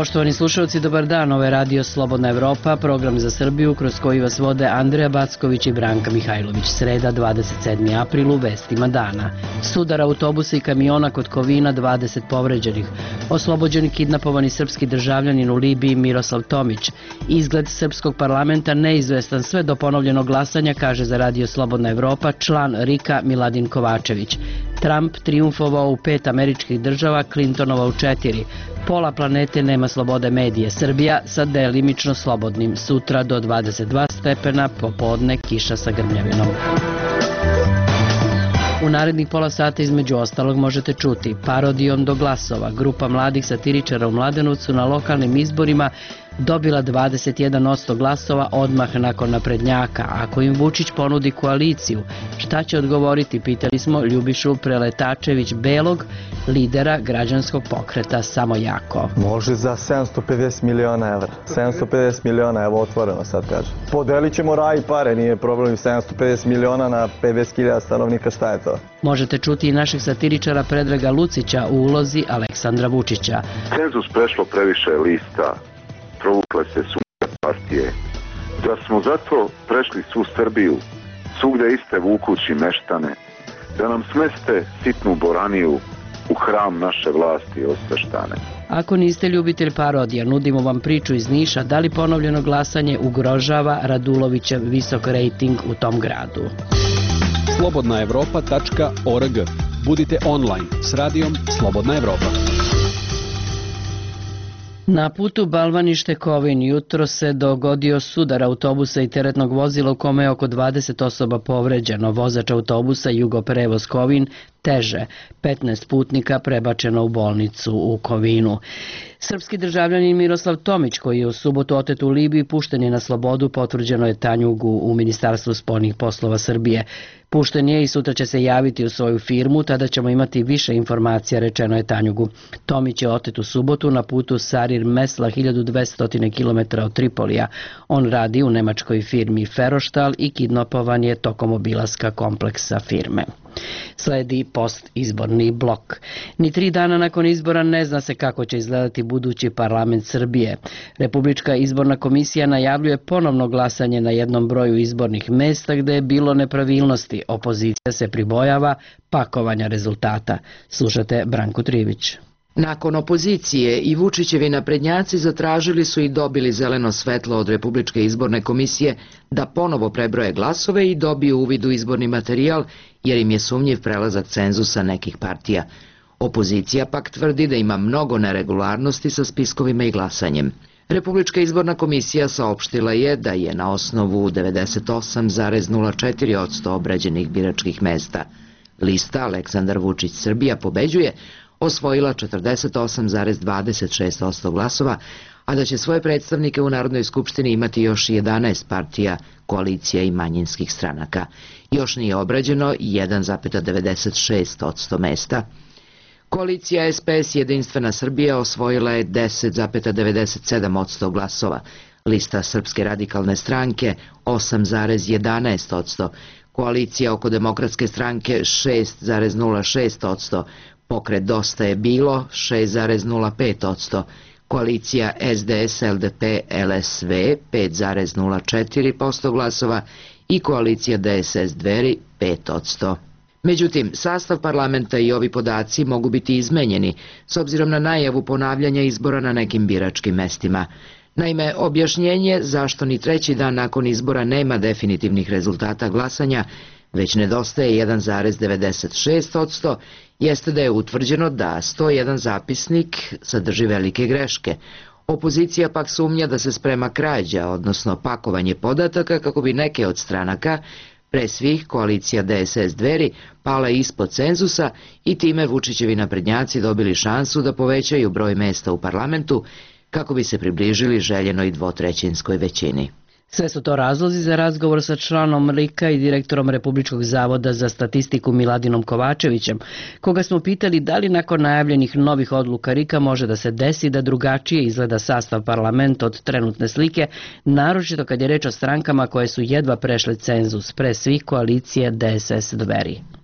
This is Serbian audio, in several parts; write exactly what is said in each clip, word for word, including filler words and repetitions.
Poštovani slušalci, dobar dan. Ovo je Radio Slobodna Evropa, program za Srbiju kroz koji vas vode Andreja Backović i Branka Mihajlović. Sreda, dvadeset sedmi april, u vestima dana. Sudar autobusa i kamiona kod Kovina, dvadeset povređenih. Oslobođen kidnapovani srpski državljanin u Libiji Miroslav Tomić. Izgled srpskog parlamenta neizvestan sve do ponovljenog glasanja, kaže za Radio Slobodna Evropa član RIK-a Miladin Kovačević. Trump triumfovao u pet američkih država, Clintonova u četiri. Pola planete nema slobode medije. Srbija sa delimično slobodnim. Sutra do dvadeset dva stepena, popodne kiša sa grmljavinom. U narednih pola sata između ostalog možete čuti parodijom do glasova. Grupa mladih satiričara u Mladenovcu na lokalnim izborima dobila dvadeset jedan posto glasova odmah nakon naprednjaka. Ako im Vučić ponudi koaliciju, šta će odgovoriti, pitali smo Ljubišu Preletačević-Belog, lidera građanskog pokreta Samo jako. Može za sedamsto pedeset miliona evra. sedamsto pedeset miliona, evo otvoreno sad kaže. Podelit ćemo raj i pare, nije problem. sedamsto pedeset miliona na pedeset hiljada stanovnika, šta je to? Možete čuti i naših satiričara Predraga Lucića u ulozi Aleksandra Vučića. Cenzus prešlo previše lista, provukle se sumnje partije. Da smo zato prešli svu Srbiju, svugde iste vukući meštane, da nam smeste sitnu boraniju u hram naše vlasti osveštane. Ako niste ljubitelj parodija, nudimo vam priču iz Niša da li ponovljeno glasanje ugrožava Radulovićev visok rejting u tom gradu. slobodna evropa tačka org. Budite online s radijom Slobodna Evropa. Na putu Balvanište-Kovin jutro se dogodio sudar autobusa i teretnog vozila u kome je oko dvadeset osoba povređeno. Vozač autobusa Jugoprevoz Kovin teže, petnaest putnika prebačeno u bolnicu u Kovinu. Srpski državljanin Miroslav Tomić, koji je u subotu otet u Libiji, pušten je na slobodu, potvrđeno je Tanjugu u Ministarstvu spoljnih poslova Srbije. Pušten je i sutra će se javiti u svoju firmu, tada ćemo imati više informacija, rečeno je Tanjugu. Tomić je otet u subotu na putu Sarir Mesla, hiljadu dvesta kilometara od Tripolija. On radi u nemačkoj firmi Ferrostahl i kidnapovan je tokom obilaska kompleksa firme. Sledi postizborni blok. Ni tri dana nakon izbora ne zna se kako će izgledati budući parlament Srbije. Republička izborna komisija najavljuje ponovno glasanje na jednom broju izbornih mesta gde je bilo nepravilnosti. Opozicija se pribojava pakovanja rezultata. Slušate Branku Trivić. Nakon opozicije i Vučićevi naprednjaci zatražili su i dobili zeleno svetlo od Republičke izborne komisije da ponovo prebroje glasove i dobiju uvid u izborni materijal, jer im je sumnjiv prelazak cenzusa nekih partija. Opozicija pak tvrdi da ima mnogo neregularnosti sa spiskovima i glasanjem. Republička izborna komisija saopštila je da je na osnovu devedeset osam zarez nula četiri posto obrađenih biračkih mesta lista Aleksandar Vučić Srbija pobeđuje osvojila četrdeset osam zarez dvadeset šest posto glasova, a da će svoje predstavnike u Narodnoj skupštini imati još jedanaest partija, koalicija i manjinskih stranaka. Još nije obrađeno jedan zarez devedeset šest posto mesta. Koalicija S P S Jedinstvena Srbija osvojila je deset zarez devedeset sedam posto glasova, lista Srpske radikalne stranke osam zarez jedanaest posto, koalicija oko Demokratske stranke šest zarez nula šest posto, Pokret Dosta je bilo šest zarez nula pet posto, koalicija S D S L D P L S V pet zarez nula četiri posto glasova i koalicija D S S Dveri pet posto. Međutim, sastav parlamenta i ovi podaci mogu biti izmenjeni s obzirom na najavu ponavljanja izbora na nekim biračkim mestima. Naime, objašnjenje zašto ni treći dan nakon izbora nema definitivnih rezultata glasanja, već nedostaje jedan zarez devedeset šest posto, jeste da je utvrđeno da sto jedan zapisnik sadrži velike greške. Opozicija pak sumnja da se sprema krađa, odnosno pakovanje podataka kako bi neke od stranaka, pre svih koalicija D S S Dveri, pala ispod cenzusa i time Vučićevi naprednjaci dobili šansu da povećaju broj mesta u parlamentu kako bi se približili željenoj dvotrećinskoj većini. Sve su to razlozi za razgovor sa članom RIK-a i direktorom Republičkog zavoda za statistiku Miladinom Kovačevićem, koga smo pitali da li nakon najavljenih novih odluka RIK-a može da se desi da drugačije izgleda sastav parlamenta od trenutne slike, naročito kad je reč o strankama koje su jedva prešle cenzus, pre svih koalicije D S S Dveri.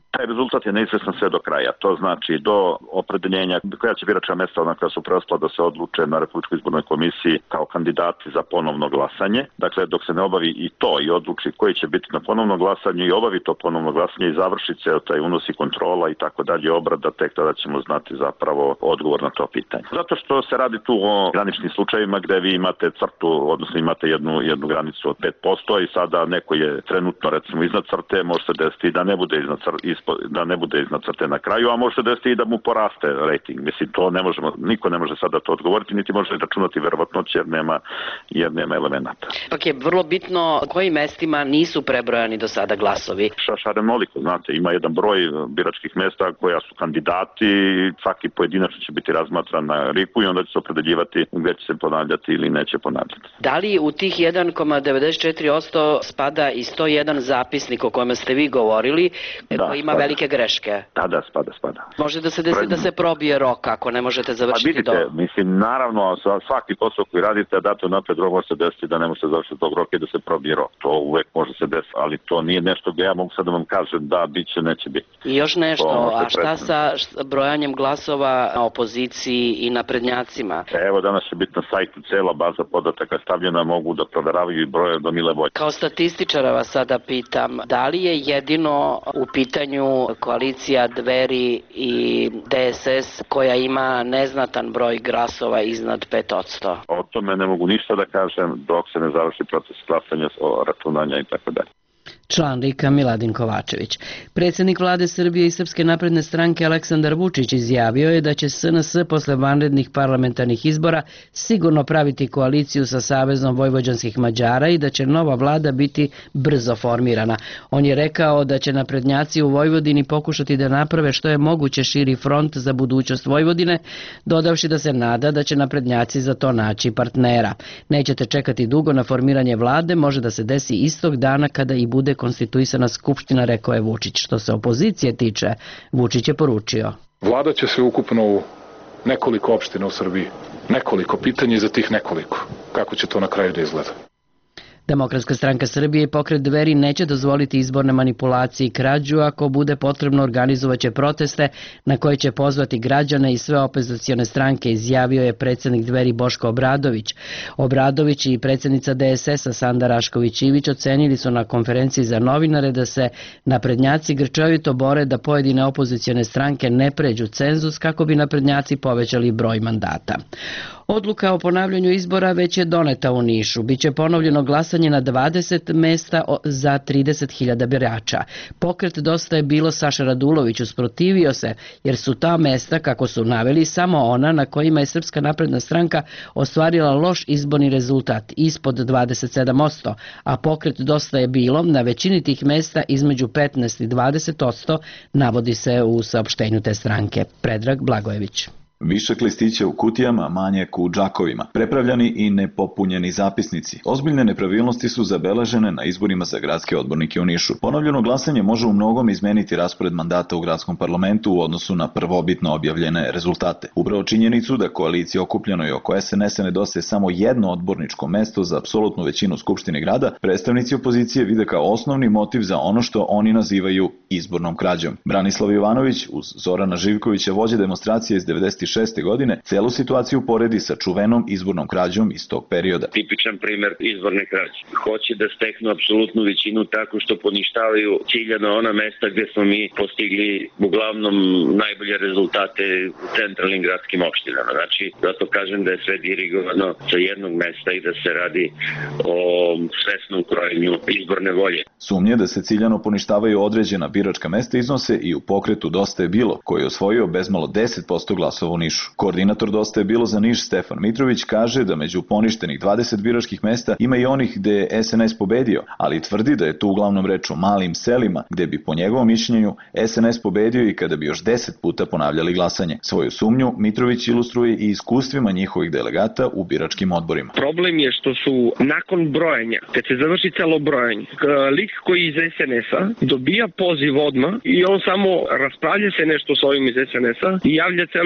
Taj rezultat je neizvestan sve do kraja. To znači do opredeljenja koja će biračka mesta ona koja su preostala da se odluče na Republičkoj izbornoj komisiji kao kandidati za ponovno glasanje. Dakle, dok se ne obavi i to i odluči koji će biti na ponovno glasanje i obavi to ponovno glasanje i završi ceo taj unos i kontrola i tako dalje obrada, tek tada ćemo znati zapravo odgovor na to pitanje. Zato što se radi tu o graničnim slučajevima gde vi imate crtu, odnosno imate jednu, jednu granicu od pet posto i sada neko je trenutno recimo iznad crte, može se desiti da ne bude iznad crte, da ne bude iznad crte na kraju, a može se desiti i da mu poraste rating. Mislim, to ne možemo, niko ne može sada to odgovoriti, niti može računati verovatnoće jer nema, jer nema elemenata. Pak je vrlo bitno kojim mestima nisu prebrojani do sada glasovi. Šašarenoliko, znate, ima jedan broj biračkih mesta koja su kandidati, svaki pojedinačno će biti razmatran na riku i onda će se opredeljivati gde će se ponavljati ili neće ponavljati. Da li u tih jedan zarez devedeset četiri posto spada i sto jedan zapisnik o kojem ste vi govorili, da, koji ima spada. Velike greške? Da, da, spada, spada. Može da se desi da se probije rok ako ne možete završiti do... Pa vidite, do... mislim, naravno, svaki posao koji radite, a dato napred rok može se desiti da ne može se završiti tog roka i da se probije rok. To uvek može se desiti, ali to nije nešto gde ja mogu sad da vam kažem da bit će, neće biti. I još nešto, a šta sa brojanjem glasova na opoziciji i naprednjacima? Evo, danas će biti na sajtu cela baza podataka stavljena, mogu da proveravaju i broje do mile volje. Kao statističara vas sada pitam, da li je jedino u pitanju koalicija Dveri i D S S koja ima neznatan broj glasova iznad pet posto? O tome ne mogu ništa da kažem dok se ne završi proces glasanja, računanja i tako dalje. Član RIK-a Miladin Kovačević. Predsjednik vlade Srbije i Srpske napredne stranke Aleksandar Vučić izjavio je da će S N S posle vanrednih parlamentarnih izbora sigurno praviti koaliciju sa Savezom vojvođanskih Mađara i da će nova vlada biti brzo formirana. On je rekao da će naprednjaci u Vojvodini pokušati da naprave što je moguće širi front za budućnost Vojvodine, dodavši da se nada da će naprednjaci za to naći partnera. Nećete čekati dugo na formiranje vlade, može da se desi istog dana kada i bude konstituisana skupština, rekao je Vučić. Što se opozicije tiče, Vučić je poručio. Vlada će se ukupno u nekoliko opština u Srbiji. Nekoliko pitanja za tih nekoliko. Kako će to na kraju da izgleda? Demokratska stranka Srbije i pokret Dveri neće dozvoliti izborne manipulacije i krađu. Ako bude potrebno, organizovaće proteste na koje će pozvati građane i sve opozicione stranke, izjavio je predsjednik Dveri Boško Obradović. Obradović i predsjednica D S S-a Sanda Rašković-Ivić ocenili su na konferenciji za novinare da se naprednjaci grčevito bore da pojedine opozicione stranke ne pređu cenzus kako bi naprednjaci povećali broj mandata. Odluka o ponavljanju izbora već je doneta u Nišu. Biće ponovljeno glasanje na dvadeset mesta za trideset hiljada birača. Pokret Dosta je bilo Saša Radulović usprotivio se jer su ta mesta, kako su naveli, samo ona na kojima je Srpska napredna stranka ostvarila loš izborni rezultat, ispod dvadeset sedam posto, a pokret Dosta je bilo na većini tih mesta između petnaest i dvadeset posto, navodi se u saopštenju te stranke. Predrag Blagojević. Višak listića u kutijama, manjak u džakovima, prepravljani i nepopunjeni zapisnici. Ozbiljne nepravilnosti su zabeležene na izborima za gradske odbornike u Nišu. Ponovljeno glasanje može u mnogom izmeniti raspored mandata u gradskom parlamentu u odnosu na prvobitno objavljene rezultate. Upravo činjenicu da koaliciji okupljenoj oko S N S-a nedostaje samo jedno odborničko mesto za apsolutnu većinu Skupštine grada, predstavnici opozicije vide kao osnovni motiv za ono što oni nazivaju izbornom krađom. Branislav Jovanović uz Zorana Živkovića, vođe demonstracije iz devedeset šeste godine, celu situaciju poredi sa čuvenom izbornom krađom iz tog perioda. Tipičan primer izborne krađe. Hoće da steknu apsolutnu većinu tako što poništavaju ciljano ona mesta gde smo mi postigli uglavnom najbolje rezultate u centralnim gradskim opštinama. Znači, zato kažem da je sve dirigovano sa jednog mesta i da se radi o svesnom krojenju izborne volje. Sumnje da se ciljano poništavaju određena biračka mesta iznose i u pokretu Dosta je bilo, koji je osvojio bezmalo deset posto glasova u Nišu. Koordinator Dosta je bilo za Niš Stefan Mitrović kaže da među poništenih dvadeset biračkih mesta ima i onih gde je S N S pobedio, ali tvrdi da je tu uglavnom reč o malim selima gde bi po njegovom mišljenju S N S pobedio i kada bi još deset puta ponavljali glasanje. Svoju sumnju Mitrović ilustruje i iskustvima njihovih delegata u biračkim odborima. Problem je što su nakon brojanja, kad se završi celo brojanje, lik koji iz S N S-a dobija poziv odmah i on samo raspravlja se nešto s ovim iz S N S-a i javlja celoj komisiji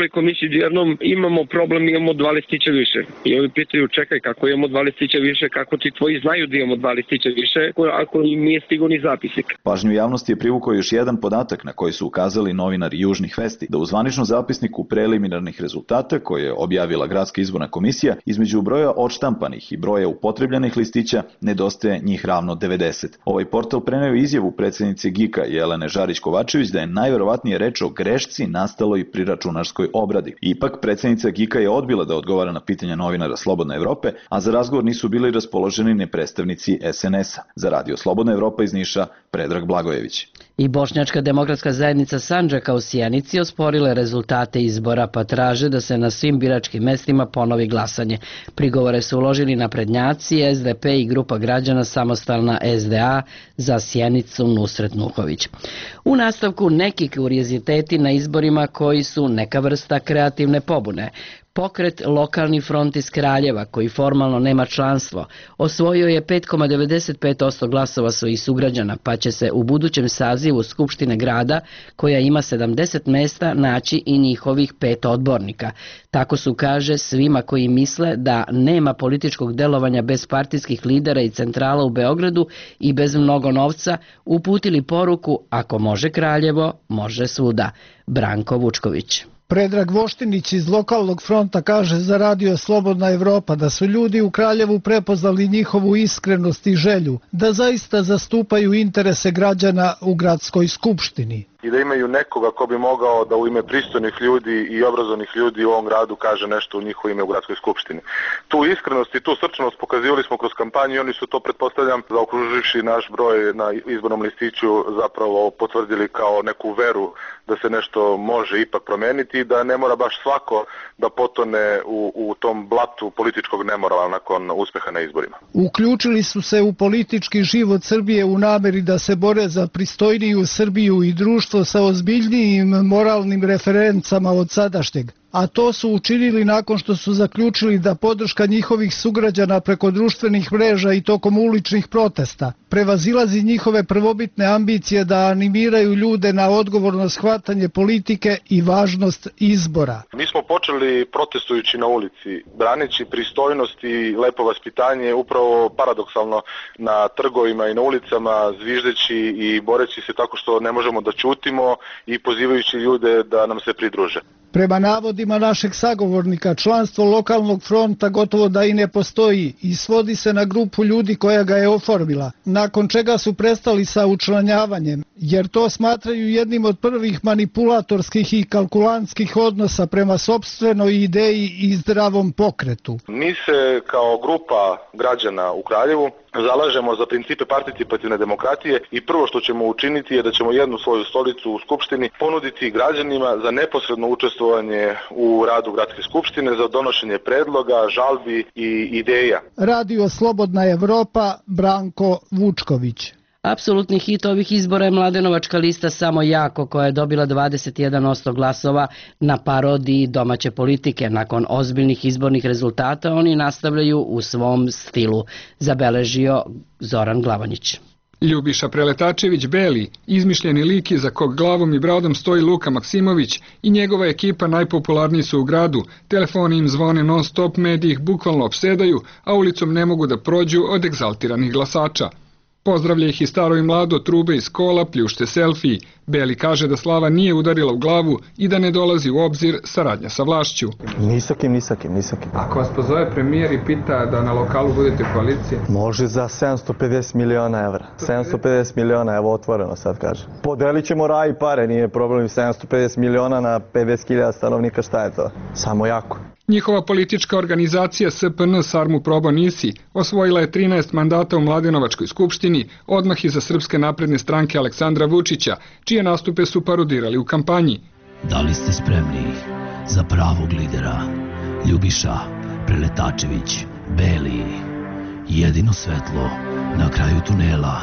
jednom imamo problem, imamo dva listića više. I ovi pitaju, čekaj, kako imamo dva listića više, kako ti tvoji znaju da imamo dva listića više, ako im nije stigao ni zapisnik. Pažnju javnosti je privukao još jedan podatak na koji su ukazali novinari Južnih vesti, da u zvaničnom zapisniku preliminarnih rezultata koje je objavila Gradska izborna komisija, između broja odštampanih i broja upotrebljenih listića nedostaje njih ravno devedeset. Ovaj portal preneo izjavu predsjednice G I K-a Jelene Žarić-Kovačević da je najverovatnije reč o grešci nastaloj pri računarskoj obradi. Ipak, predsjednica G I K-a je odbila da odgovara na pitanja novinara Slobodna Evrope, a za razgovor nisu bili raspoloženi ni predstavnici S N S-a. Za radio Slobodna Evropa iz Niša, Predrag Blagojević. I Bošnjačka demokratska zajednica Sandžaka u Sjenici osporile rezultate izbora, pa traže da se na svim biračkim mestima ponovi glasanje. Prigovore su uložili naprednjaci, S D P i grupa građana Samostalna S D A za Sjenicu Nusret Nuhović. U nastavku neki kurioziteti na izborima koji su neka vrsta kreativne pobune. Pokret Lokalni front iz Kraljeva, koji formalno nema članstvo, osvojio je pet zarez devedeset pet posto glasova svojih sugrađana, pa će se u budućem sazivu Skupštine grada, koja ima sedamdeset mesta, naći i njihovih pet odbornika. Tako su, kaže, svima koji misle da nema političkog delovanja bez partijskih lidera i centrala u Beogradu i bez mnogo novca, uputili poruku: ako može Kraljevo, može svuda. Branko Vučković. Predrag Voštinić iz Lokalnog fronta kaže za radio Slobodna Evropa da su ljudi u Kraljevu prepoznali njihovu iskrenost i želju da zaista zastupaju interese građana u gradskoj skupštini. I da imaju nekoga ko bi mogao da u ime pristojnih ljudi i obrazovnih ljudi u ovom gradu kaže nešto u njihovo ime u gradskoj skupštini. Tu iskrenost i tu srčanost pokazivali smo kroz kampanju i oni su to, pretpostavljam, zaokruživši naš broj na izbornom listiću, zapravo potvrdili kao neku veru da se nešto može ipak promeniti i da ne mora baš svako da potone u, u tom blatu političkog nemorala nakon uspeha na izborima. Uključili su se u politički život Srbije u nameri da se bore za pristojniju Srbiju i društvo sa ozbiljnijim moralnim referencama od sadašnjeg, a to su učinili nakon što su zaključili da podrška njihovih sugrađana preko društvenih mreža i tokom uličnih protesta prevazilazi njihove prvobitne ambicije da animiraju ljude na odgovorno shvatanje politike i važnost izbora. Mi smo počeli protestujući na ulici, braneći pristojnost i lepo vaspitanje, upravo paradoksalno na trgovima i na ulicama, zviždeći i boreći se tako što ne možemo da ćutimo i pozivajući ljude da nam se pridruže. Prema navodima našeg sagovornika, članstvo Lokalnog fronta gotovo da i ne postoji i svodi se na grupu ljudi koja ga je oformila, nakon čega su prestali sa učlanjavanjem, jer to smatraju jednim od prvih manipulatorskih i kalkulantskih odnosa prema sopstvenoj ideji i zdravom pokretu. Mi se kao grupa građana u Kraljevu zalažemo za principe participativne demokratije i prvo što ćemo učiniti je da ćemo jednu svoju stolicu u Skupštini ponuditi građanima za neposredno učestvovanje u radu Gradske skupštine, za donošenje predloga, žalbi i ideja. Radio Slobodna Evropa, Branko Vučković. Apsolutni hit ovih izbora je mladenovačka lista Samo jako, koja je dobila dvadeset jedan posto glasova na parodiji domaće politike. Nakon ozbiljnih izbornih rezultata oni nastavljaju u svom stilu, zabeležio Zoran Glavonjić. Ljubiša Preletačević Beli, izmišljeni lik iza kog glavom i bradom stoji Luka Maksimović i njegova ekipa najpopularniji su u gradu. Telefoni im zvone non stop, mediji ih bukvalno opsedaju, a ulicom ne mogu da prođu od egzaltiranih glasača. Pozdravlja ih i staro i mlado, trube iz kola, pljušte selfiji. Beli kaže da slava nije udarila u glavu i da ne dolazi u obzir saradnja sa vlašću. Ni sa kim, ni sa kim, ni sa kim. Ako vas pozove premijer i pita da na lokalu budete koalicije? Može za sedamsto pedeset miliona evra. sedamsto pedeset miliona, evo otvoreno sad kaže. Podelit ćemo raj i pare, nije problem. sedamsto pedeset miliona na pedeset hiljada stanovnika, šta je to? Samo jako. Njihova politička organizacija S P N Sarmu Probo Nisi osvojila je trinaest mandata u Mladenovačkoj skupštini, odmah iza Srpske napredne stranke Aleksandra Vučića, čije nastupe su parodirali u kampanji. Da li ste spremni za pravog lidera? Ljubiša Preletačević Beli, jedino svetlo na kraju tunela.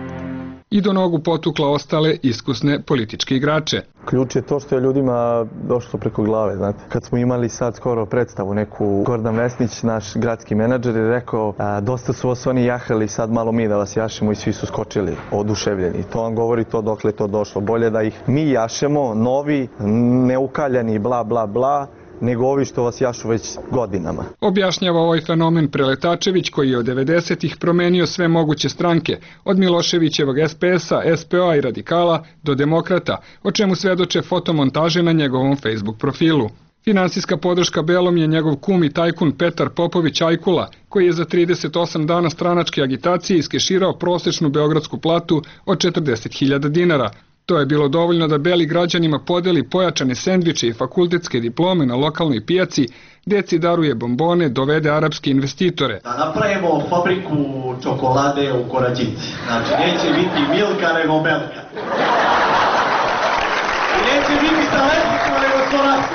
I do nogu potukla ostale iskusne političke igrače. Ključ je to što je ljudima došlo preko glave, znate. Kad smo imali sad skoro predstavu neku, Gordan Vesnić, naš gradski menadžer, je rekao a, dosta su vas oni jahali, sad malo mi da vas jašemo i svi su skočili, oduševljeni. To vam govori to dokle to došlo. Bolje da ih mi jašemo, novi, neukaljani, bla, bla, bla, nego ovi što vas jašu već godinama. Objašnjava ovaj fenomen Preletačević koji je od devedesetih promenio sve moguće stranke, od Miloševićevog S P S-a, S P O-a i Radikala do Demokrata, o čemu svedoče fotomontaže na njegovom Facebook profilu. Finansijska podrška Belom je njegov kum i tajkun Petar Popović Ajkula, koji je za trideset osam dana stranačke agitacije iskeširao prosečnu beogradsku platu od četrdeset hiljada dinara. To je bilo dovoljno da Beli građanima podeli pojačane sendviče i fakultetske diplome na lokalnoj pijaci, deci daruje bombone, dovede arapske investitore. Da napravimo fabriku čokolade u Korađici. Znači, neće biti Milka nego Melka. I neće biti Saletico nego Sorasi.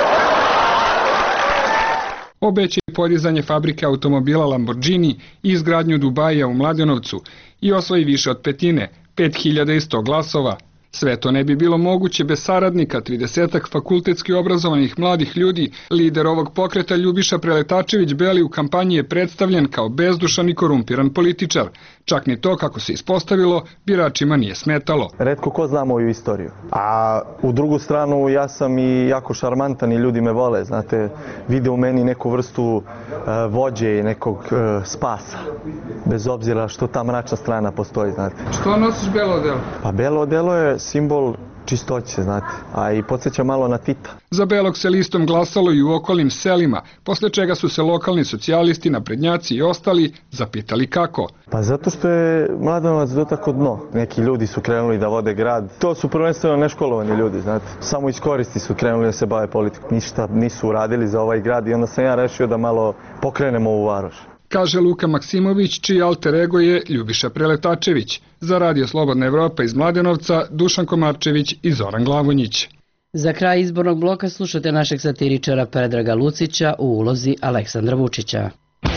Obeća i podizanje fabrike automobila Lamborghini i izgradnju Dubaija u Mladenovcu i osvoji više od petine, pet hiljada sto glasova. Sve to ne bi bilo moguće bez saradnika, tridesetak fakultetski obrazovanih mladih ljudi. Lider ovog pokreta Ljubiša Preletačević Beli u kampanji je predstavljen kao bezdušan i korumpiran političar. Čak ni to, kako se ispostavilo, biračima nije smetalo. Retko ko zna moju istoriju. A u drugu stranu ja sam i jako šarmantan i ljudi me vole. Znate, vide u meni neku vrstu uh, vođe i nekog uh, spasa. Bez obzira što ta mračna strana postoji, znate. Što nosiš belo odelo? Pa belo odelo je simbol čistoće, znate, a i podsjeća malo na Tita. Za Belog se listom glasalo i u okolnim selima, posle čega su se lokalni socijalisti, naprednjaci i ostali zapitali kako. Pa zato što je Mladenovac dotako dno. Neki ljudi su krenuli da vode grad. To su prvenstveno neškolovani ljudi, znate. Samo iz koristi su krenuli da se bave politikom. Ništa nisu uradili za ovaj grad i onda sam ja rešio da malo pokrenemo ovu varoš. Kaže Luka Maksimović, čiji alter ego je Ljubiša Preletačević. Za Radio Slobodna Evropa iz Mladenovca, Dušan Komarčević i Zoran Glavonjić. Za kraj izbornog bloka slušate našeg satiričara Predraga Lucića u ulozi Aleksandra Vučića.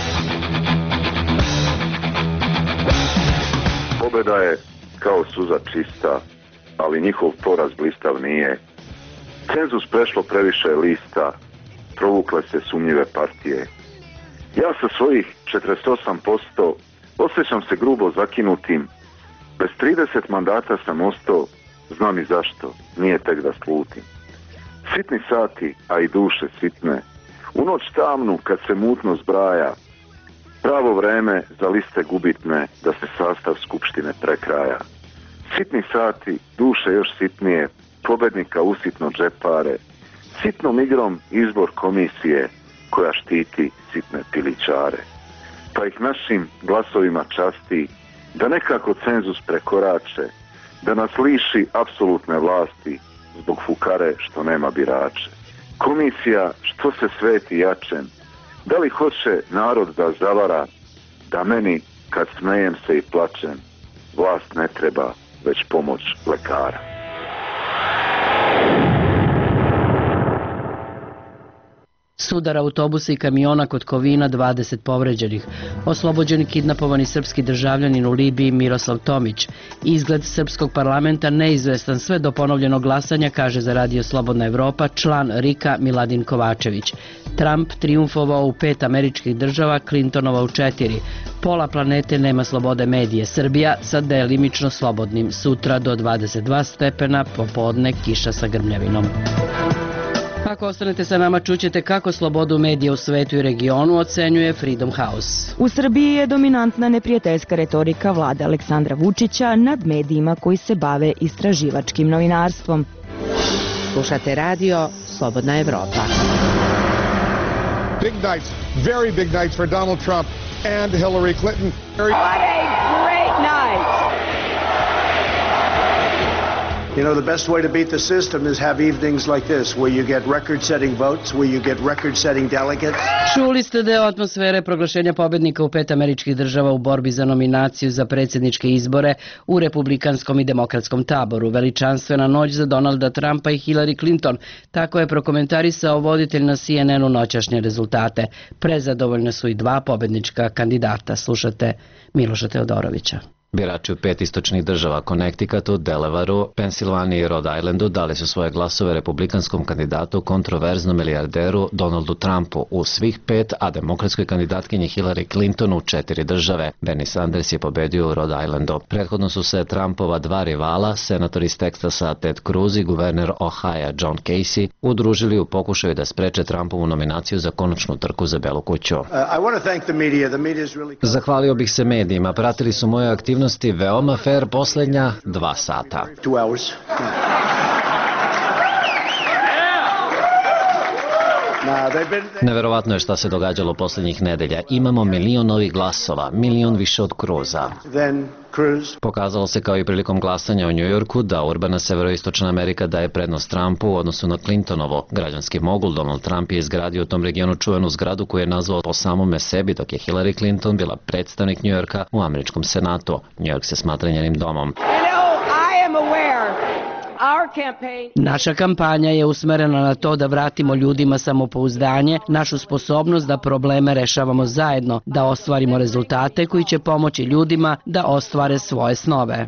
Pobeda je kao suza čista, ali njihov poraz blistav nije. Cenzus prešlo previše lista, provukle se sumnjive partije. Ja sa svojih četrdeset osam posto osjećam se grubo zakinutim. Bez trideset mandata sam ostao, znam i zašto, nije tek da slutim. Sitni sati, a i duše sitne, u noć tamnu kad se mutno zbraja, pravo vreme za liste gubitne da se sastav skupštine prekraja. Sitni sati, duše još sitnije, pobednika usitno džepare, sitnom igrom izbor komisije koja štiti sitne pilićare. Pa ih našim glasovima časti da nekako cenzus prekorače, da nas liši apsolutne vlasti zbog fukare što nema birače. Komisija što se sveti jačem, da li hoće narod da zavara, da meni kad smejem se i plačem, vlast ne treba već pomoć lekara. Sudar autobusa i kamiona kod Kovina, dvadeset povređenih. Oslobođen kidnapovani srpski državljanin u Libiji Miroslav Tomić. Izgled srpskog parlamenta neizvestan sve do ponovljenog glasanja, kaže za Radio Slobodna Evropa član RIK-a Miladin Kovačević. Trump triumfovao u pet američkih država, Clintonova u četiri. Pola planete nema slobode medije. Srbija sa delimično slobodnim. Sutra do dvadeset dva stepena, popodne kiša sa grmljavinom. Ako ostanete sa nama, čućete kako slobodu medija u svetu i regionu ocenjuje Freedom House. U Srbiji je dominantna neprijateljska retorika vlade Aleksandra Vučića nad medijima koji se bave istraživačkim novinarstvom. Slušate radio Slobodna Evropa. Big nights, very big nights for Donald Trump and Hillary Clinton. What a great night! You know, the best way to beat the system is have evenings like this, where you get record-setting votes, where you get record-setting delegates. Čuli ste deo atmosfere proglašenja pobednika u pet američkih država u borbi za nominaciju za predsjedničke izbore u republikanskom i demokratskom taboru. Veličanstvena noć za Donalda Trumpa i Hillary Clinton. Tako je prokomentarisao voditelj na C N N-u noćašnje rezultate. Prezadovoljna su i dva pobednička kandidata. Slušate Miloša Teodorovića. Birači u pet istočnih država, Connecticutu, Delawareu, Pensilvaniji i Rhode Islandu dali su svoje glasove republikanskom kandidatu, kontroverznom milijarderu Donaldu Trumpu u svih pet, a demokratskoj kandidatkinji Hillary Clinton u četiri države. Bernie Sanders je pobedio u Rhode Islandu. Prethodno su se Trumpova dva rivala, senator iz Teksasa Ted Cruz i guverner Ohio John Casey, udružili u pokušaju da spreče Trumpovu nominaciju za konačnu trku za Belu kuću. Zahvalio bih se medijima, pratili su moje aktivnosti veoma fair poslednja dva sata. Neverovatno je šta se događalo poslednjih nedelja. Imamo milion novih glasova, milion više od Cruza. Pokazalo se kao i prilikom glasanja u Njujorku da urbana severoistočna Amerika daje prednost Trumpu u odnosu na Clintonovo. Građanski mogul Donald Trump je izgradio u tom regionu čuvenu zgradu koju je nazvao po samome sebi, dok je Hillary Clinton bila predstavnik Njujorka u američkom senatu. Njujork se smatra njenim domom. Naša kampanja je usmerena na to da vratimo ljudima samopouzdanje, našu sposobnost da probleme rešavamo zajedno, da ostvarimo rezultate koji će pomoći ljudima da ostvare svoje snove.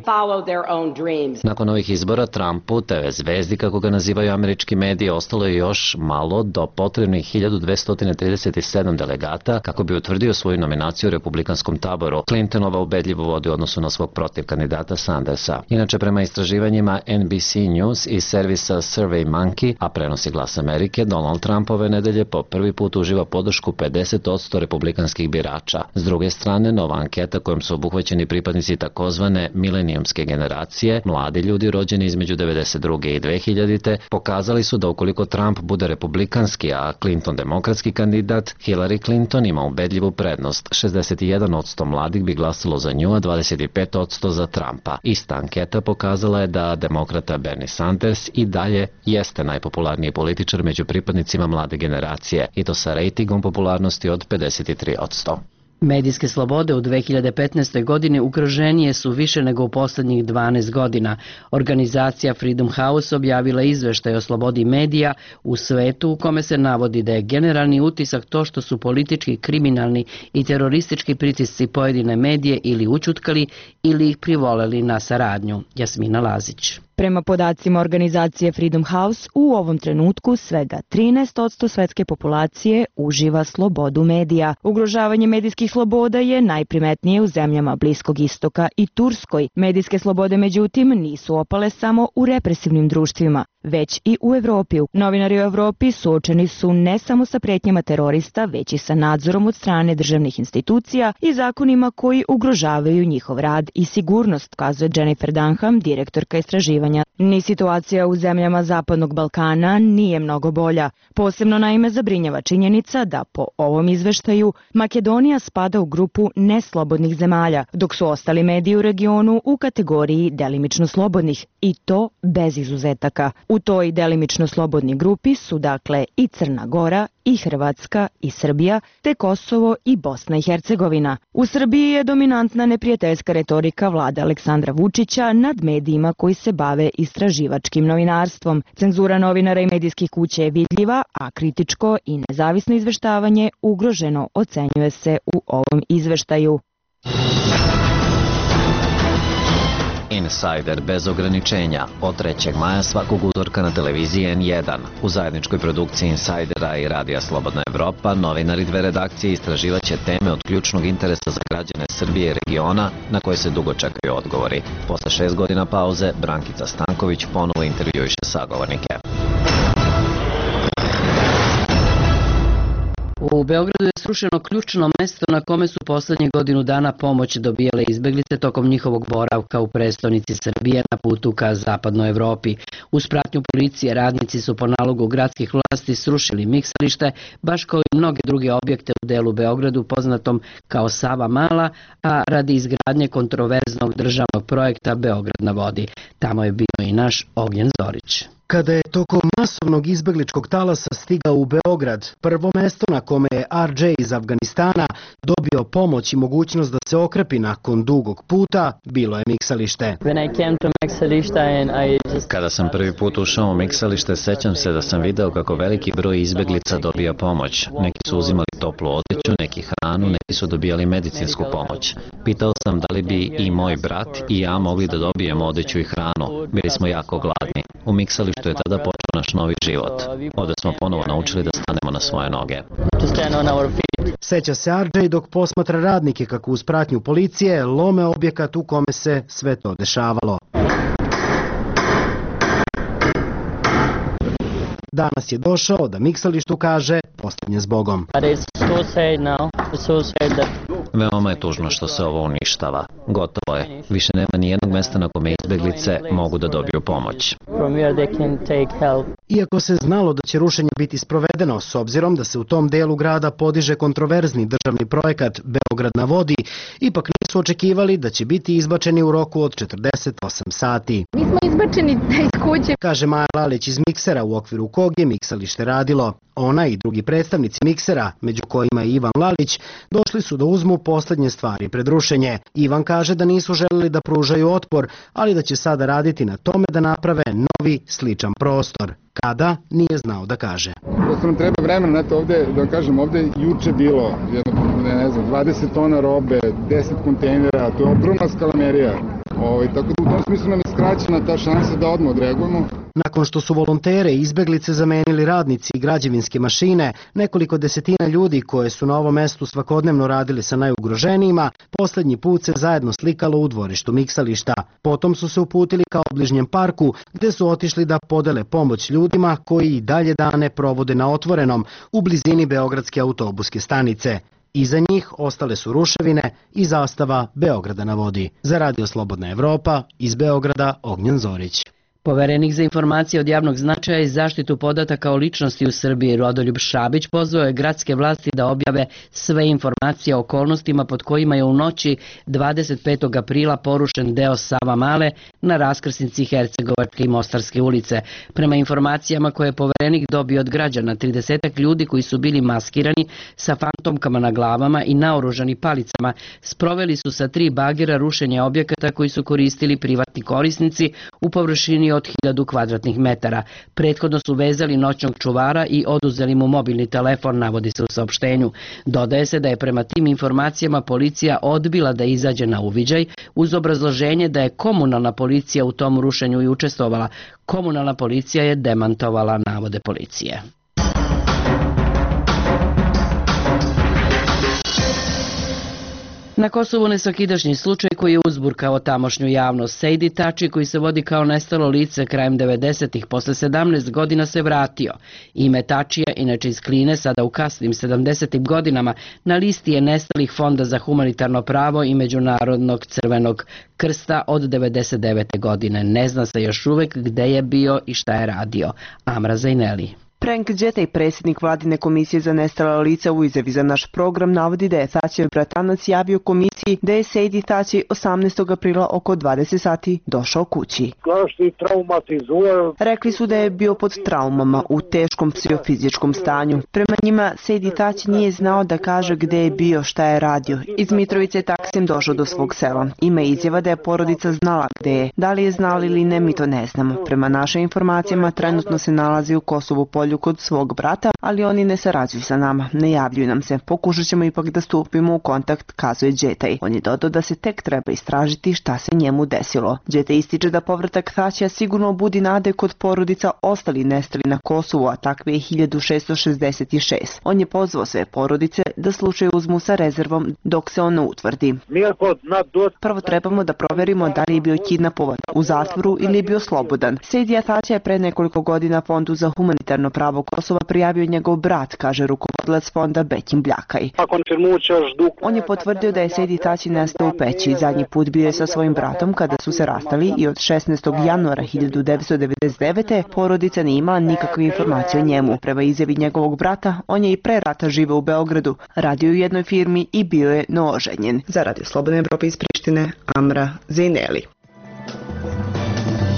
Nakon ovih izbora Trumpu, te ve zvezdi kako ga nazivaju američki mediji, ostalo je još malo do potrebnih hiljadu dvesta trideset sedam delegata kako bi utvrdio svoju nominaciju u republikanskom taboru. Clintonova ubedljivo vodi u odnosu na svog protiv kandidata Sandersa. Inače, prema istraživanjima N B C News i servisa Survey Monkey, a prenosi Glas Amerike, Donald Trump ove nedelje po prvi put uživa podršku pedeset posto republikanskih birača. S druge strane, nova anketa kojom su obuhvaćeni pripadnici takozvane milenijumske generacije, mladi ljudi rođeni između devedeset druge i dve hiljadite, pokazali su da ukoliko Trump bude republikanski, a Clinton demokratski kandidat, Hillary Clinton ima ubedljivu prednost. šezdeset jedan posto mladih bi glasalo za nju, a dvadeset pet posto za Trumpa. Ista anketa pokazala je da demokrata Bernie Sanders i dalje jeste najpopularniji političar među pripadnicima mlade generacije, i to sa rejtingom popularnosti od pedeset tri posto. Medijske slobode u dve hiljade petnaestoj. godini ugroženije su više nego u poslednjih dvanaest godina. Organizacija Freedom House objavila izveštaj o slobodi medija u svetu u kome se navodi da je generalni utisak to što su politički, kriminalni i teroristički pritisci pojedine medije ili ućutkali ili ih privoleli na saradnju. Jasmina Lazić. Prema podacima organizacije Freedom House, u ovom trenutku svega trinaest posto svetske populacije uživa slobodu medija. Ugrožavanje medijskih sloboda je najprimetnije u zemljama Bliskog istoka i Turskoj. Medijske slobode, međutim, nisu opale samo u represivnim društvima, već i u Evropi. Novinari u Evropi suočeni su ne samo sa pretnjama terorista, već i sa nadzorom od strane državnih institucija i zakonima koji ugrožavaju njihov rad i sigurnost, kazuje Jennifer Dunham, direktorka istraživanja. Ni situacija u zemljama Zapadnog Balkana nije mnogo bolja. Posebno naime zabrinjava činjenica da po ovom izveštaju Makedonija spada u grupu neslobodnih zemalja, dok su ostali mediji u regionu u kategoriji delimično slobodnih, i to bez izuzetaka. U toj delimično slobodnoj grupi su dakle i Crna Gora, i Hrvatska, i Srbija, te Kosovo i Bosna i Hercegovina. U Srbiji je dominantna neprijateljska retorika vlade Aleksandra Vučića nad medijima koji se bave istraživačkim novinarstvom. Cenzura novinara i medijskih kuća je vidljiva, a kritičko i nezavisno izveštavanje ugroženo, ocenjuje se u ovom izveštaju. Insider bez ograničenja od trećeg maja svakog utorka na televiziji N jedan. U zajedničkoj produkciji Insidera i Radija Slobodna Evropa novinari dve redakcije istraživaće teme od ključnog interesa za građane Srbije i regiona na koje se dugo čekaju odgovori. Posle šest godina pauze, Brankica Stanković ponovo intervjuiše sagovornike. U Beogradu je srušeno ključno mesto na kome su poslednjih godinu dana pomoć dobijale izbeglice tokom njihovog boravka u prestonici Srbije na putu ka zapadnoj Evropi. Uz pratnju policije radnici su po nalogu gradskih vlasti srušili miksalište, baš kao i mnoge druge objekte u delu Beogradu poznatom kao Sava Mala, a radi izgradnje kontroverznog državnog projekta Beograd na vodi. Tamo je bio i naš Ognjen Zorić. Kada je tokom masovnog izbegličkog talasa stigao u Beograd, prvo mesto na kome je R J iz Afganistana dobio pomoć i mogućnost da se okrepi nakon dugog puta, bilo je miksalište. Kada sam prvi put ušao u miksalište, sećam se da sam video kako veliki broj izbeglica dobija pomoć. Neki su uzimali toplu odeću, neki hranu, neki su dobijali medicinsku pomoć. Pitao sam da li bi i moj brat i ja mogli da dobijemo odeću i hranu. Bili smo jako gladni. U miksalištu je tada počeo naš novi život. Ovde smo ponovo naučili da stanemo na svoje noge. Seća se Arđej dok posmatra radnike kako uz pratnju policije lome objekat u kome se sve to dešavalo. Danas je došao da miksalištu kaže posljednje zbogom. Veoma je tužno što se ovo uništava. Gotovo je. Više nema ni jednog mesta na kome izbeglice mogu da dobiju pomoć. Iako se znalo da će rušenje biti sprovedeno, s obzirom da se u tom delu grada podiže kontroverzni državni projekat Beograd na vodi, ipak nisu očekivali da će biti izbačeni u roku od četrdeset osam sati. Mi smo izbačeni iz kuće, kaže Maja Lalić iz Miksera, u okviru kog je miksalište radilo. Ona i drugi predstavnici Miksera, među kojima je Ivan Lalić, došli su da uzmu poslednje stvari pred rušenje. Ivan kaže da nisu želeli da pružaju otpor, ali da će sada raditi na tome da naprave novi sličan prostor. Kada, nije znao da kaže. Prosto nam treba vremena, eto ovde, da kažem, ovde je juče bilo jedno, ne znam, dvadeset tona robe, deset kontejnera, to je ogromna skalamerija. Ovaj, tako da u tom smislu nam je skraćena ta šansa da odmah odreagujemo. Nakon što su volontere i izbeglice zamenili radnici i građevinske mašine, nekoliko desetina ljudi koje su na ovom mestu svakodnevno radili sa najugroženijima, poslednji put se zajedno slikalo u dvorištu miksališta. Potom su se uputili ka obližnjem parku, gde su otišli da podele pomoć ljudima koji i dalje dane provode na otvorenom u blizini Beogradske autobuske stanice. Iza njih ostale su ruševine i zastava Beograda na vodi. Za Radio Slobodna Evropa, iz Beograda, Ognjen Zorić. Poverenik za informacije od javnog značaja i zaštitu podataka o ličnosti u Srbiji Rodoljub Šabić pozvao je gradske vlasti da objave sve informacije o okolnostima pod kojima je u noći dvadeset petog aprila porušen deo Savamale na raskrsnici Hercegovačke i Mostarske ulice. Prema informacijama koje je poverenik dobio od građana, tridesetak ljudi koji su bili maskirani sa fantomkama na glavama i naoružani palicama sproveli su sa tri bagera rušenje objekata koji su koristili privatni korisnici u površini od hiljadu kvadratnih metara. Prethodno su vezali noćnog čuvara i oduzeli mu mobilni telefon, navodi se u saopštenju. Dodaje se da je prema tim informacijama policija odbila da izađe na uviđaj uz obrazloženje da je komunalna policija u tom rušenju i učestvovala. Komunalna policija je demantovala navode policije. Na Kosovu nesvakidašnji slučaj koji je uzburkao tamošnju javnost. Sejdi Tači, koji se vodi kao nestalo lice krajem devedesetih, posle sedamnaest godina se vratio. Ime Tačija, inače iz Kline, sada u kasnim sedamdesetim godinama, na listi je nestalih Fonda za humanitarno pravo i Međunarodnog crvenog krsta od devedeset devete godine. Ne zna se još uvek gde je bio i šta je radio. Amra Zajneli. Frank Đetej, predsjednik vladine komisije za nestala lica, u izjavi za naš program navodi da je Tačijev bratanac javio komisiji da je Sejdi Tači osamnaestog aprila oko dvadeset sati došao kući. Rekli su da je bio pod traumama u teškom psihofizičkom stanju. Prema njima Sejdi Tači nije znao da kaže gde je bio, šta je radio. Iz Mitrovice taksim došao do svog sela. Ima izjava da je porodica znala gde je. Da li je znala ili ne, mi to ne znamo. Prema našim informacijama trenutno se nalazi u Kosovu Polju kod svog brata, ali oni ne sarađuju sa nama, ne javljuju nam se. Pokušat ćemo ipak da stupimo u kontakt, kazuje Đetej. On je dodao da se tek treba istražiti šta se njemu desilo. Đetej ističe da povratak Tačija sigurno budi nade kod porodica ostali nestali na Kosovu, a takve je hiljadu šessto šezdeset šest. On je pozvao sve porodice da slučaj uzmu sa rezervom dok se on ne utvrdi. Prvo trebamo da proverimo da li je bio kidnapovan, u zatvoru ili je bio slobodan. Sejdi Tači je pre nekoliko godina Fondu za humanitarno pravo Kosova prijavio njegov brat, kaže rukovodilac fonda Bekim Bljakaj. On je potvrdio da je Sejdi Tači nestao u Peći. Zadnji put bio je sa svojim bratom kada su se rastali i od šesnaestog januara hiljadu devetsto devedeset devete. porodica nije imala nikakve informacije o njemu. Prema izjavi njegovog brata, on je i pre rata živeo u Beogradu, radio u jednoj firmi i bio je nooženjen. Za Radio Slobodna Evropa iz Prištine, Amra Zejneli.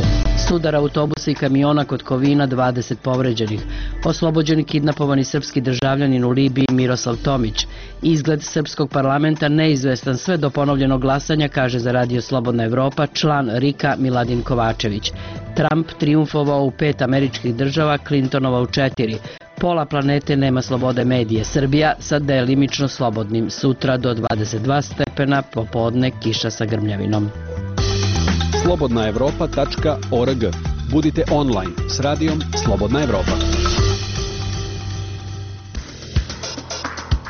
Sudar autobusa i kamiona kod Kovina, dvadeset povređenih. Oslobođeni kidnapovani srpski državljanin u Libiji Miroslav Tomić. Izgled srpskog parlamenta neizvestan sve do ponovljenog glasanja, kaže za Radio Slobodna Evropa član Rika Miladin Kovačević. Trump triumfovao u pet američkih država, Clintonova u četiri. Pola planete nema slobode medije. Srbija sa delimično slobodnim. Sutra do dvadeset dva stepena, popodne kiša sa grmljavinom. slobodna evropa tačka org. Budite online s radijom Slobodna Evropa.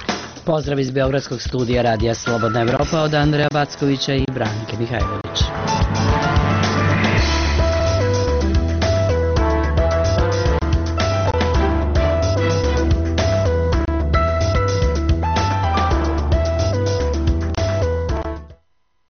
Pozdrav iz Beogradskog studija Radija Slobodna Evropa od Andreja Backovića i Branke Mihajlović.